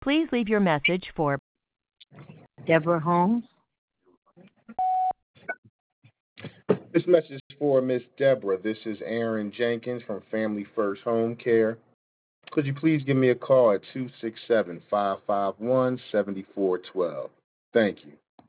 Please leave your message for Deborah Holmes. This message is for Miss Deborah. This is Aaron Jenkins from Family First Home Care. Could you please give me a call at 267-551-7412? Thank you.